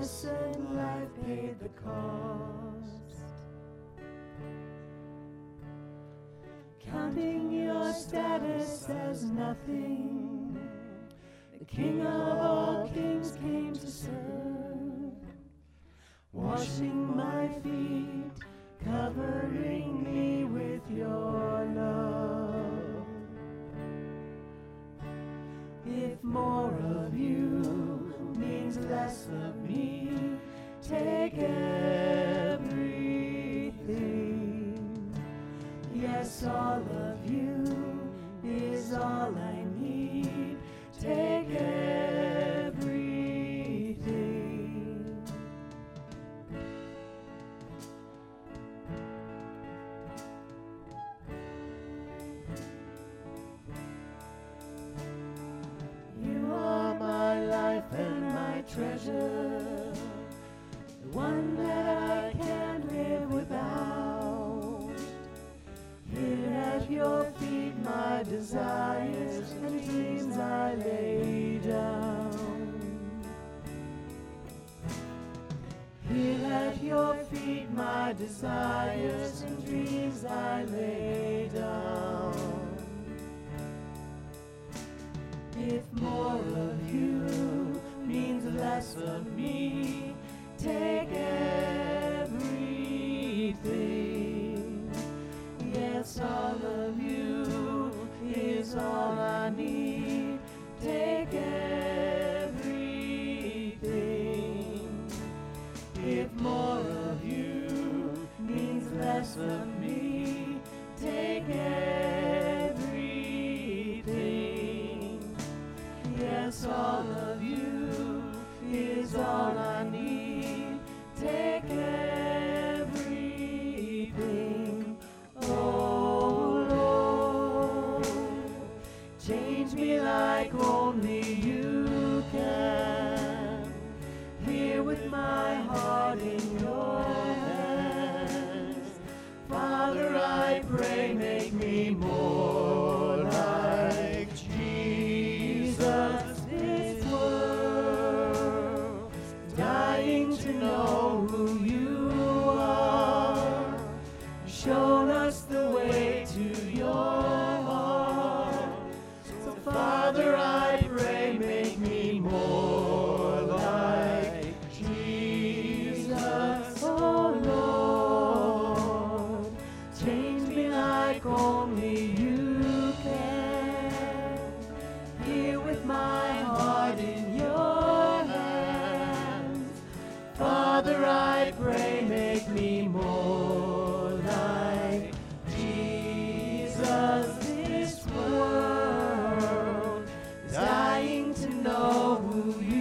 innocent life paid the cost. Counting your status as nothing, the King of all kings came to serve, washing my feet, covering me with your love. If more of you means less of me, take everything. Yes, all of you is all I need. Take everything. You are my life and my treasure, the one that I can't live without. Here at your feet my desires and dreams I lay down. Here at your feet my desires and dreams I lay down. If more of you means less of me, take everything. Yes, all of you is all I need. Take everything. If more of you means less of me, take everything. Yes, all of you is all I need. Take everything. Oh Lord, change me like only you can. Here with my heart in your hands, Father, I pray, make me more like Jesus. This world dying to know who you are. Shown us the way to your heart. So Father, I pray, make me more like Jesus. Oh Lord, change me like only you can. Here with my heart in your hands, Father, I pray, make me more like Jesus. This world dying to know who you